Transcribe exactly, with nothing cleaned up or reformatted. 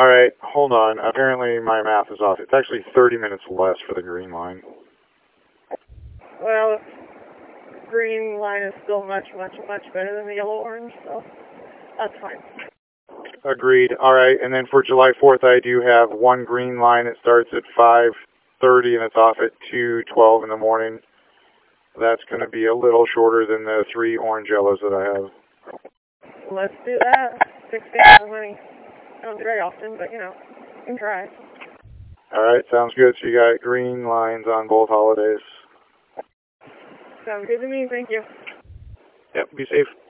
All right, hold on. Apparently my math is off. It's actually thirty minutes less for the green line. Well, green line is still much, much, much better than the yellow-orange, so that's fine. Agreed. All right, and then for July fourth, I do have one green line. It starts at five thirty and it's off at two twelve in the morning. That's going to be a little shorter than the three orange yellows that I have. Let's do that. Six days for money. Not very often, but, you know, you can try. All right, sounds good. So you got green lines on both holidays. Sounds good to me. Thank you. Yep, be safe.